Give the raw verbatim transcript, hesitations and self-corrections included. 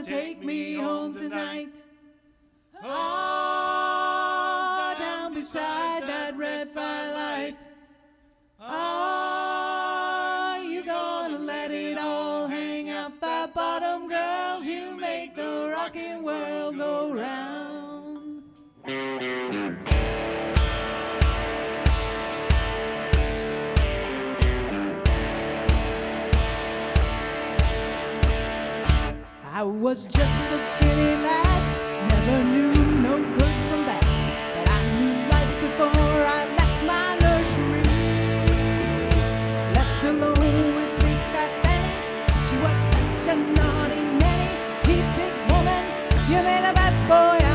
take me home tonight? Oh, down beside that red firelight. Are you gonna let it all hang out the bottom, girls? You make the rocking world go round. I was just a skinny lad, never knew no good from bad, but I knew life before I left my nursery. Left alone with big fat Fanny, she was such a naughty nanny. He big woman, you made a bad boy